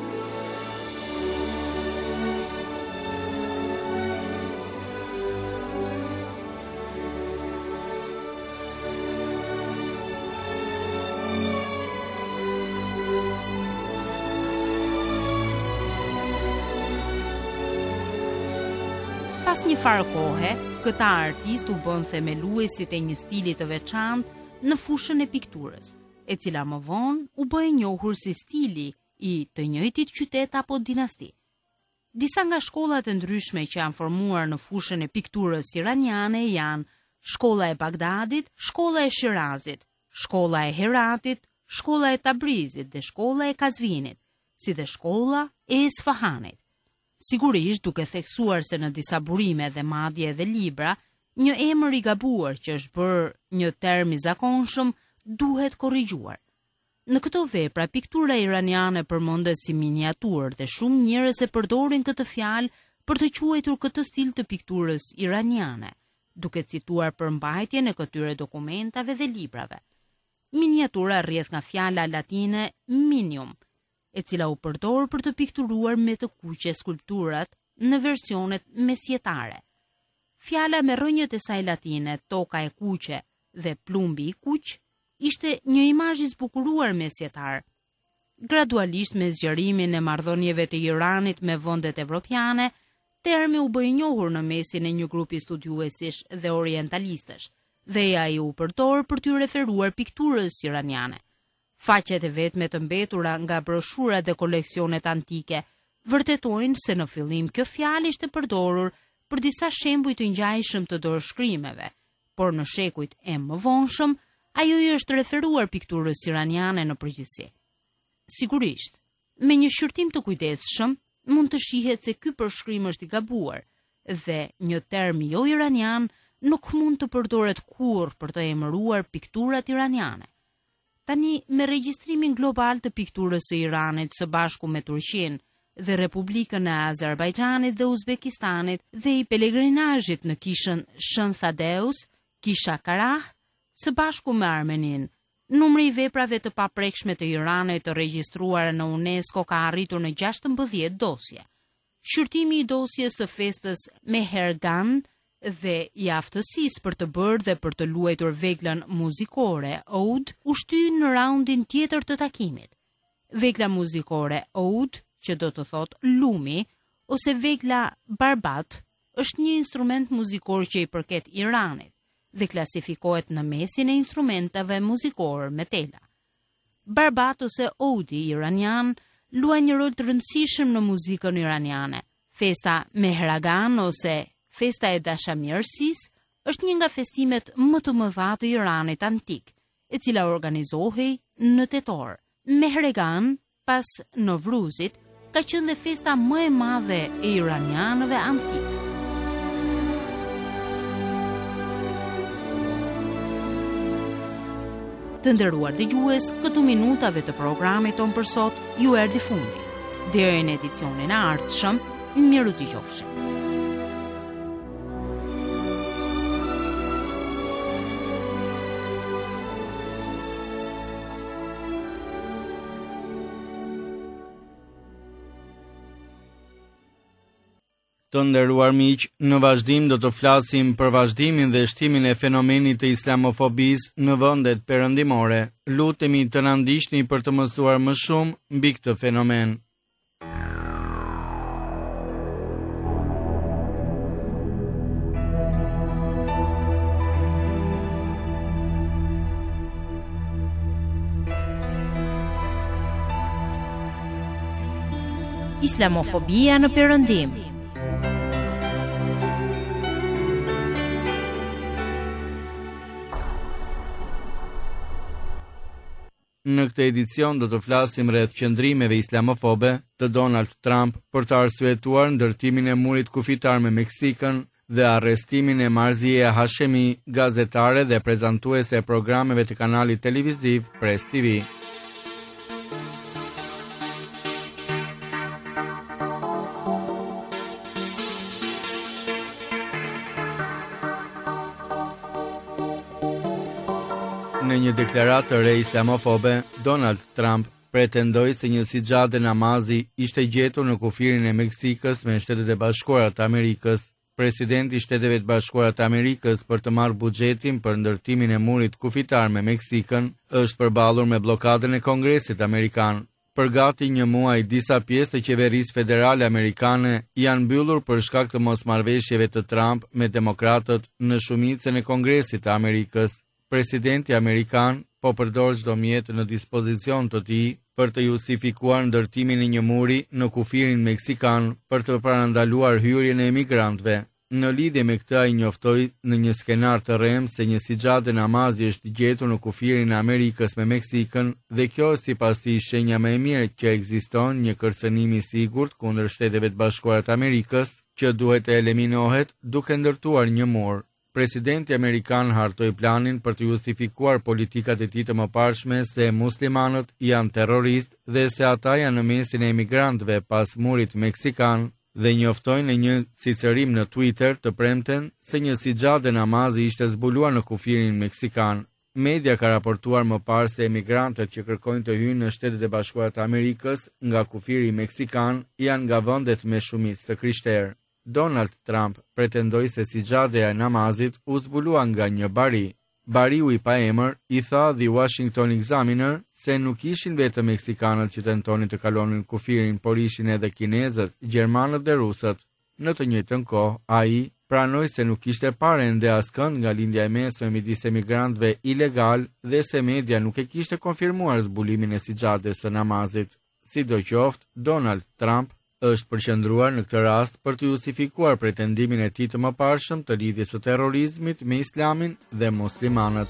Pas një farë kohe, këta artist u bën themeluesit e një stili të veçantë në fushën e pikturës, e cila më vonë u bë e njohur si stili i të njëjtit qytet apo dinasti. Disa nga shkollat e ndryshme që janë formuar në fushën e pikturës iraniane janë Shkolla e Bagdadit, Shkolla e Shirazit, Shkolla e Heratit, Shkolla e Tabrizit dhe Shkolla e Kazvinit, si dhe Shkolla e Isfahanit. Sigurisht duke theksuar se në disa burime dhe madje edhe libra, një emër i gabuar që është bërë një term i zakonshëm duhet korrigjuar. Në këto vepra, piktura iraniane përmendet si miniaturë dhe shumë njerëz e përdorin këtë fjalë për të quajtur këtë stil të pikturës iraniane, duke cituar përmbajtjen e këtyre dokumentave dhe librave. Miniatura rrjedh nga fjala latine minium, e cila u përdor për të pikturuar me të kuqe skulpturat në versionet mesjetare. Fjala me rrënjët e saj latine, toka e kuqe dhe plumbi i kuq, ishte një imazh i zbukuruar mesjetar. Gradualisht me zgjerimin e marrëdhënieve të Iranit me vendet evropiane, termi u bë i njohur në mesin e një grupi studiuesish dhe orientalistësh dhe ai u përdor për t'u referuar pikturës iraniane. Faqet e vetme të mbetura nga broshurat dhe koleksionet antike vërtetojnë se në fillim kjo fjalë ishte përdorur për disa shembuj të ngjajshëm të dorëshkrimeve, por në shekujt e më vonshëm ajo i është referuar pikturës iraniane në përgjithësi. Sigurisht, me një shqyrtim të kujdesshëm mund të shihet se ky përshkrim është i gabuar dhe një term jo iranian nuk mund të përdoret kurrë për të emëruar pikturat iraniane. Tani, me regjistrimin global të pikturës së Iranit së bashku me Turqinë dhe Republikën e Azerbajxhanit dhe Uzbekistanit dhe i pelegrinazhit në kishën Shën Thadeus, kisha Karah, së bashku me Armeninë, numri i veprave të paprekshme të Iranit të regjistruara në UNESCO ka arritur në gjashtëmbëdhjetë dosje. Shqyrtimi i dosjes së festës Mehergan dhe i aftësisë për të bërë dhe për të luajtur veglën muzikore Oud u shtyn në raundin tjetër të takimit. Vegla muzikore Oud, që do të thot lumi, ose vegla barbat, është një instrument muzikor që i përket Iranit dhe klasifikohet në mesin e instrumentave muzikor me tela. Barbat ose Oudi iranian luan një rol të rëndësishëm në muzikën iraniane. Festa Mehragan ose Festa e dashamirësisë është një nga festimet më të mëdha të Iranit antik, e cila organizohej në tetor. Mehregan, pas Novruzit, ka qenë dhe festa më e madhe e iranianëve antik. Të nderuar dëgjues, këtu minutave të programit ton për sot ju erdhi fundi. Deri në edicionin e ardhshëm, miru t'i qofshim. Të nderuar miq, në vazhdim do të flasim për vazhdimin dhe shtimin e fenomenit të islamofobisë në vendet perëndimore. Lutemi të na ndiqni për të mësuar më shumë mbi këtë fenomen. Islamofobia në perëndim. Në këtë edicion do të flasim rreth qëndrimeve islamofobe të Donald Trump për të arsyetuar ndërtimin e murit kufitar me Meksikën dhe arrestimin e Marzieh Hashemi, gazetare dhe prezantuese e programeve të kanalit televiziv Press T V. Në një deklaratë të re islamofobe, Donald Trump pretendoi se një sixhade namazi ishte gjetur në kufirin e Meksikës me Shtetet e Bashkuara të Amerikës. Presidenti i Shteteve të Bashkuara të Amerikës për të marrë buxhetin për ndërtimin e murit kufitar me Meksikën është përballur me bllokadën e Kongresit Amerikan. Për gati një muaj, disa pjesë të qeverisë federale amerikane janë mbyllur për shkak të mosmarrëveshjeve të Trump me demokratët në shumicën e Kongresit të Amerikës. Presidenti amerikan po përdor çdo mjet në dispozicion të tij për të justifikuar ndërtimin e një muri në kufirin meksikan për të parandaluar hyrjen e emigrantëve. Në lidhje me këtë, ai njoftoi në një skenar të rrem se një sixhade namazi është gjetur në kufirin e Amerikës me Meksikën dhe kjo sipas tij shenja më e mirë që ekziston një kërcënim i sigurt kundër Shteteve të Bashkuara të Amerikës që duhet të eliminohet duke ndërtuar një mur. Presidenti amerikan hartoi planin për të justifikuar politikat e tij të mëparshme se muslimanët janë terroristë dhe se ata janë në mesin e emigrantëve pas murit meksikan dhe njoftojnë në një cicërim në Twitter të premten se një sixhade namazi ishte zbuluar në kufirin meksikan. Media ka raportuar më parë se emigrantët që kërkojnë të hyjnë në Shtetet e Bashkuara të Amerikës nga kufiri meksikan janë nga vendet me shumicë të krishterë. Donald Trump pretendoi se sixhadeja e namazit u zbulua nga një bari. Bariu i paemër i tha The Washington Examiner se nuk ishin vetëm meksikanët që tentonin të kalonin kufirin, por ishin edhe kinezët, gjermanët dhe rusët. Në të njëjtën kohë, ai pranoi se nuk kishte parë ende askënd nga lindja e mesme midis emigrantëve ilegal dhe se media nuk e kishte konfirmuar zbulimin e sixhades së namazit. Sidoqoftë, Donald Trump është përqendruar në këtë rast për të justifikuar pretendimin e tij të mëparshëm të lidhjes së terrorizmit me Islamin dhe muslimanët.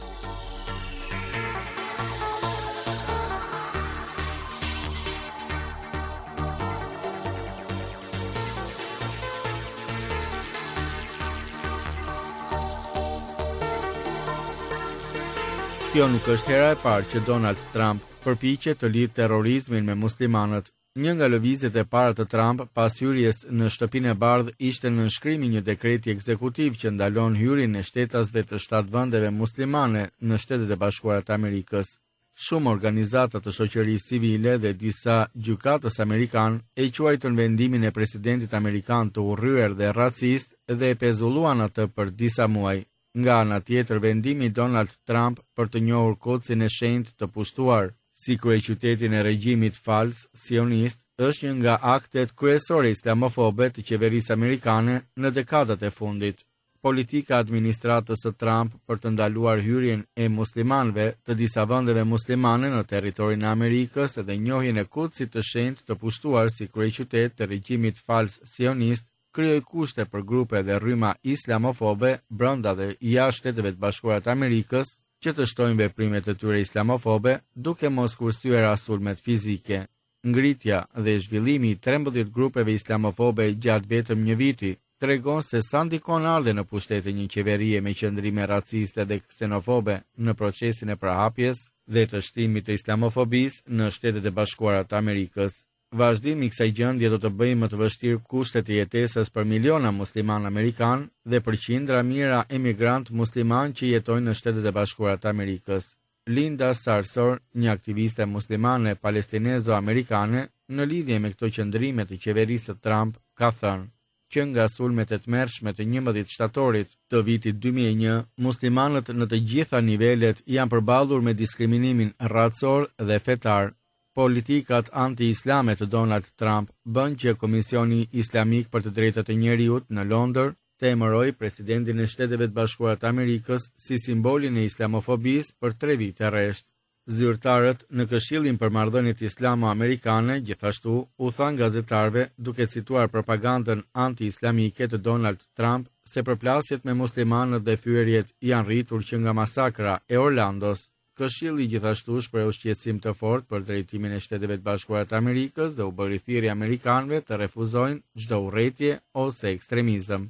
Kjo nuk është hera e parë që Donald Trump përpiqet të lidhë terrorizmin me muslimanët. Një nga lëvizjet e para të Trump pas hyrjes në Shtëpinë e Bardhë ishte nënshkrimi një dekreti ekzekutiv që ndalon hyrjen e shtetasve të shtatë vendeve muslimane në Shtetet e Bashkuara të Amerikës. Shumë organizata të shoqërisë civile dhe disa gjykatës amerikan e quajtën vendimin e presidentit amerikan të urryer dhe racist dhe e pezulluan atë për disa muaj. Nga ana tjetër, vendimi i Donald Trump për të njohur Kudsin e Shenjtë të pushtuar si kryeqytetin e regjimit fals sionist është një nga aktet kryesore islamofobe të qeverisë amerikane në dekadat e fundit. Politika e administratës së Trump për të ndaluar hyrjen e muslimanëve të disa vendeve muslimane në territorin e Amerikës dhe njohjen e Kudsit të Shenjtë të pushtuar si kryeqytet të regjimit fals sionist krijoi kushte për grupe dhe rryma islamofobe brenda dhe jashtë Shteteve të Bashkuara të Amerikës që të shtojnë veprimet e tyre islamofobe duke mos kursyer sulmet fizike. Ngritja dhe zhvillimi i trembëdhjetë grupeve islamofobe gjatë vetëm një viti tregon se sa ndikon ardhe në pushtet e një qeverie me qëndrime raciste dhe ksenofobe në procesin e prahapjes dhe të shtimit të islamofobisë në Shtetet e Bashkuara të Amerikës. Vazhdimi i kësaj gjendje do të bëjë më të vështirë kushtet e jetesës për miliona musliman amerikan dhe për qindra mijëra emigrant musliman që jetojnë në Shtetet e Bashkuara të Amerikës. Linda Sarsour, një aktiviste muslimane palestinezo-amerikane, në lidhje me këto qëndrime të qeverisë së Trump, ka thënë që nga sulmet e tmerrshme të njëmbëdhjetë shtatorit të vitit dy mijë e një, muslimanët në të gjitha nivelet janë përballur me diskriminimin racor dhe fetar. Politikat anti-islame të Donald Trump bën që Komisioni Islamik për të Drejtat e Njerëzit në Londër të emërojë presidentin e Shteteve të Bashkuara të Amerikës si simbolin e islamofobisë për tre vite rresht. Zyrtarët në Këshillin për Marrëdhëniet Islamo-Amerikane gjithashtu u thanë gazetarëve duke cituar propagandën anti-islamike të Donald Trump se përplasjet me muslimanët dhe fyerjet janë rritur që nga masakra e Orlandos. Këshilli gjithashtu shpreu shqetësim të fortë për drejtimin e Shteteve të Bashkuara të Amerikës dhe u bëri thirrje amerikanëve të refuzojnë çdo urrëtie ose ekstremizëm.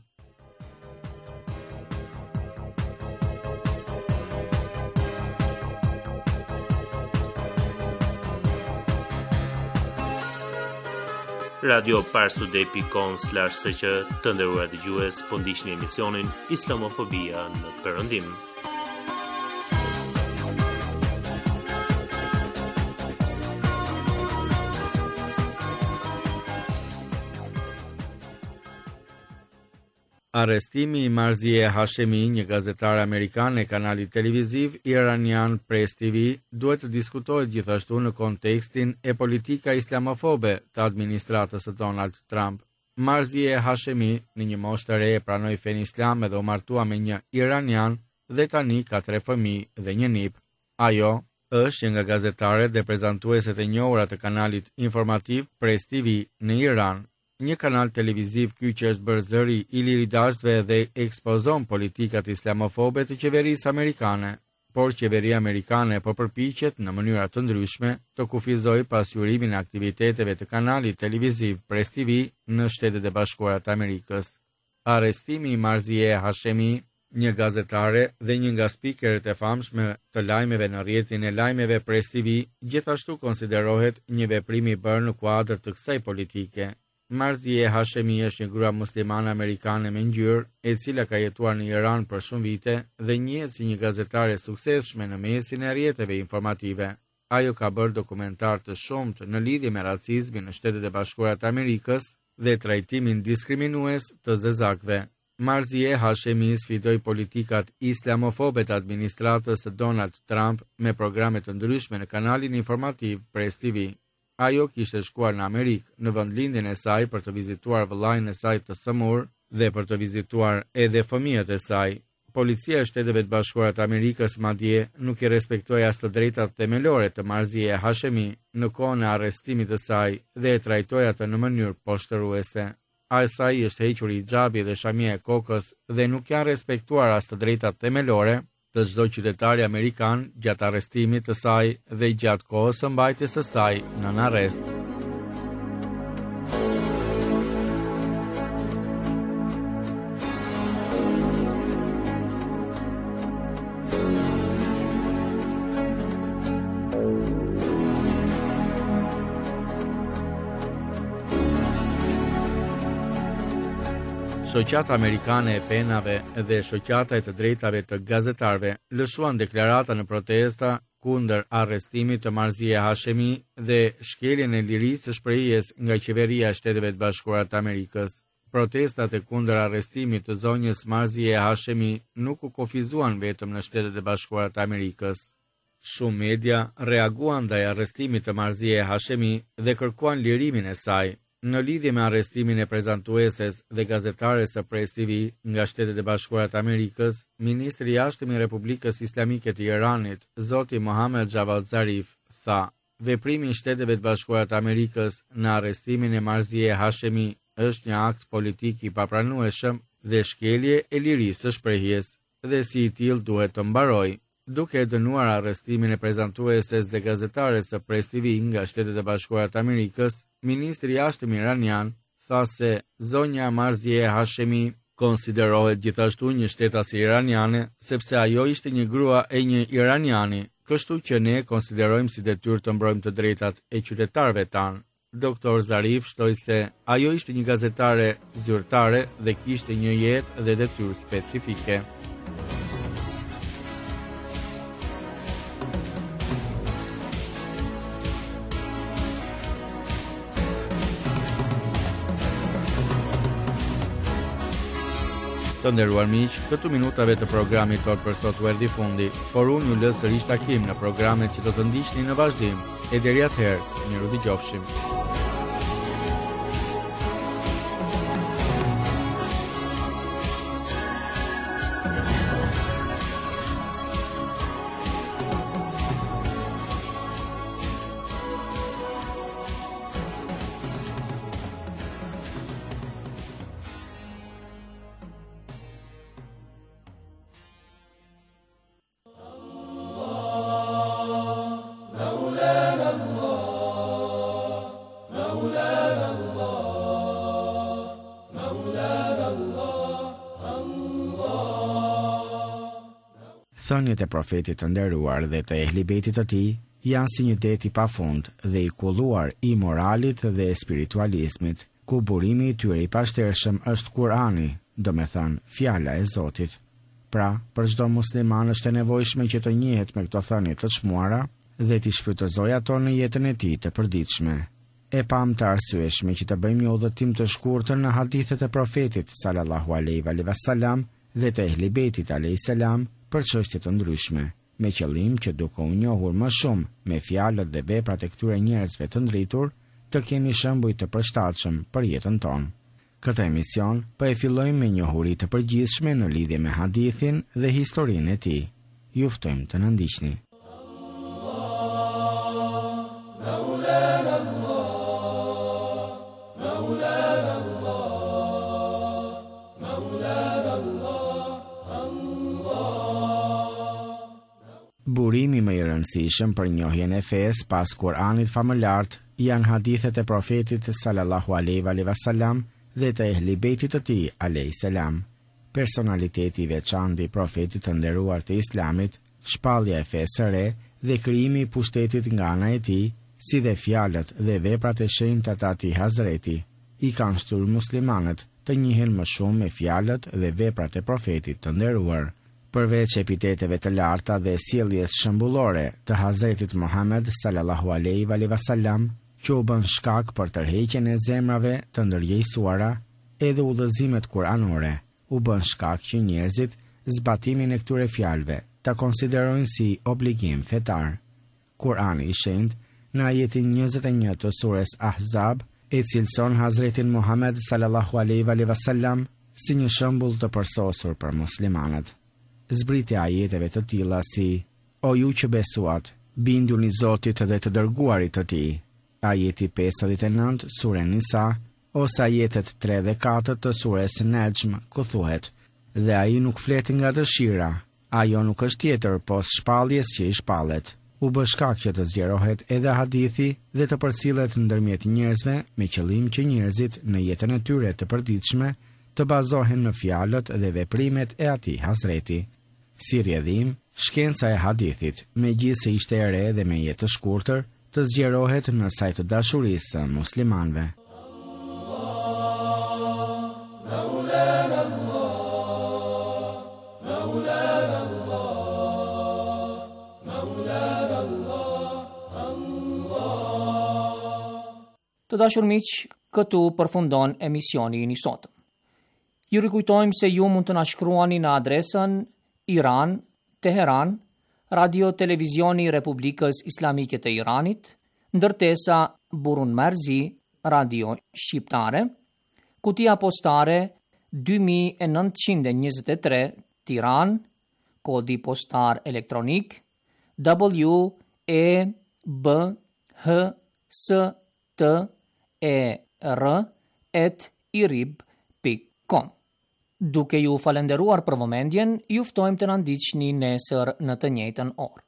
Radio Parstoday dot com slash s q të nderuar dëgjues, po ndiqni emisionin Islamofobia në Perëndim. Arrestimi i Marzieh Hashemi, një gazetare amerikane e kanalit televiziv iranian Press T V, duhet të diskutohet gjithashtu në kontekstin e politika islamofobe të administratës së Donald Trump. Marzieh Hashemi, në një moshë të re, pranoi fen islam dhe u martua me një iranian dhe tani ka tre fëmijë dhe një nip. Ajo është një nga gazetaret dhe prezantueset e njohura të kanalit informativ Press T V në Iran. Një kanal televiziv ky që është bërë zëri i liridashëve dhe ekspozon politikat islamofobe të qeverisë amerikane, por qeveria amerikane po përpiqet në mënyra të ndryshme të kufizojë pasqyrimin e aktiviteteve të kanalit televiziv Press T V në Shtetet e Bashkuara të Amerikës. Arrestimi i Marzieh Hashemi, një gazetare dhe një nga spikerët e famshme të lajmeve në rrjetin e lajmeve Press T V, gjithashtu konsiderohet një veprim i bërë në kuadër të kësaj politike. Marzieh Hashemi është një grua muslimane amerikane me ngjyrë, e cila ka jetuar në Iran për shumë vite dhe njihet si një gazetare suksesshme në mesin e rrjeteve informative. Ajo ka bërë dokumentar të shumtë në lidhje me racizmin në Shtetet e Bashkuara të Amerikës dhe trajtimin diskriminues të zezakëve. Marzieh Hashemi sfidoi politikat islamofobe të administratës së Donald Trump me programe të ndryshme në kanalin informativ Press T V. Ajo kishte shkuar në Amerikë në vendlindjen e saj për të vizituar vëllain e saj të sëmur dhe për të vizituar edhe fëmijët e saj. Policia e Shteteve të Bashkuara të Amerikës madje nuk i respektoi as të drejtat themelore të Marzieh Hashemi në kohën e arrestimit të saj dhe e trajtoi atë në mënyrë poshtëruese. Asaj është hequr hijabi dhe shamia e kokës dhe nuk janë respektuar as të drejtat themelore të çdo qytetari amerikan gjatë arrestimit të saj dhe gjatë kohës së mbajtjes së saj nën arrest. Shoqata Amerikane e Penave dhe Shoqata e të Drejtave të Gazetarëve lëshuan deklarata në protesta kundër arrestimit të Marzieh Hashemi dhe shkeljen e lirisë së shprehjes nga qeveria e Shteteve të Bashkuara të Amerikës. Protestat e kundër arrestimit të zonjës Marzieh Hashemi nuk u kufizuan vetëm në Shtetet e Bashkuara të Amerikës. Shumë media reaguan ndaj arrestimit të Marzieh Hashemi dhe kërkuan lirimin e saj. Në lidhje me arrestimin e prezantueses dhe gazetares së Press T V nga Shtetet e Bashkuara të Amerikës, ministri i jashtëm i Republikës Islamike të Iranit, zoti Mohammed Javad Zarif, tha: "Veprimi i Shteteve të Bashkuara të Amerikës në arrestimin e Marzieh Hashemi është një akt politik i papranueshëm dhe shkelje e lirisë së shprehjes, dhe si i tillë duhet të mbarojë." Duke dënuar arrestimin e prezantueses dhe gazetares së Press T V nga Shtetet e Bashkuara të Amerikës, ministri i jashtëm iranian tha se zonja Marzieh Hashemi konsiderohet gjithashtu një shtetase iraniane, sepse ajo ishte një grua e një iraniani, kështu që ne konsiderojmë si detyrë të mbrojmë të drejtat e qytetarëve tanë. Doktor Zarif shtoi se ajo ishte një gazetare zyrtare dhe kishte një jetë dhe detyrë specifike. Të nderuar miq, këtu minutave të programit tot për sot u erdhi fundi, por unë ju lë sërish takim në programet që do të ndiqni në vazhdim. E deri atëherë, miru dëgjofshim. Thënjet e profetit të nderuar dhe të ehlibetit të tij janë si një det i pafund dhe i kulluar i moralit dhe spiritualizmit, ku burimi i tyre i pashtershëm është Kurani, do me thënë fjala e Zotit. Pra, për çdo musliman është e nevojshme që të njihet me këto thënie të çmuara dhe t'i shfrytëzojë ato në jetën e tij të përditshme. E pam të arsyeshme që të bëjmë një udhëtim të shkurtër në hadithet e profetit sallallahu alaihi wasallam dhe të ehlibetit alaihi salam për çështje të ndryshme, me qëllim që duke u njohur më shumë me fjalët dhe veprat e këtyre njerëzve të ndritur, të kemi shembuj të përshtatshëm për jetën tonë. Këtë emision po e fillojmë me njohuri të përgjithshme në lidhje me hadithin dhe historinë e tij. Ju ftojmë të na ndiqni. Burimi më i rëndësishëm për njohjen e fesë pas Kuranit famëlart janë hadithet e profetit sallallahu alaihi wasallam dhe të ehlibetit të tij alayhi salam. Personaliteti i veçantë i profetit të nderuar të Islamit, shpallja e fesë së re dhe krijimi i pushtetit nga ana e tij, si dhe fjalët dhe veprat e shenjta të atij Hazreti, i kanë shtyrë muslimanët të njihen më shumë me fjalët dhe veprat e profetit të nderuar. Përveç epiteteve të larta dhe sjelljes shembullore të Hazretit Muhammed sallallahu alaihi wasallam, që u bën shkak për tërheqjen e zemrave të ndërgjegjësuara, edhe udhëzimet kuranore u bën shkak që njerëzit zbatimin e këtyre fjalëve ta konsiderojnë si obligim fetar. Kurani i shenjtë në ajetin njëzet e një të sures Ahzab e cilëson Hazretin Muhammed sallallahu alaihi wasallam si një shembull të përsosur për muslimanët. Zbritja ajeteve të tilla si: O ju që besuat, binduni Zotit dhe të dërguarit të tij. Ajeti pesëdhjetë e nëntë sure Nisa, ose ajetet tre dhe katër të sures Nejm, ku thuhet: Dhe ai nuk flet nga dëshira, ajo nuk është tjetër pos shpalljes që i shpallet. U bë shkak që të zgjerohet edhe hadithi dhe të përcillet ndërmjet njerëzve me qëllim që njerëzit në jetën e tyre të përditshme të bazohen në fjalët dhe veprimet e atij Hazreti. Si rrjedhim, shkenca e hadithit, megjithse ishte e re dhe me jetë të shkurtër, të zgjerohet në sajt të dashurisë së muslimanëve. Të dashur miq, këtu përfundon emisioni i sotëm. Ju rikujtojmë se ju mund të na shkruani në adresën Iran, Teheran, Radio Televizioni Republikës Islamike të Iranit, ndërtesa Burun Merzi, Radio Shqiptare, kutia postare dy mijë e nëntëqind e njëzet e tre, Tiranë, kodi postar elektronik W E B H S T E R at irib pikë com. Duke ju falenderuar për vëmendjen, ju ftojmë të na ndiqni nesër në të njëjtën orë.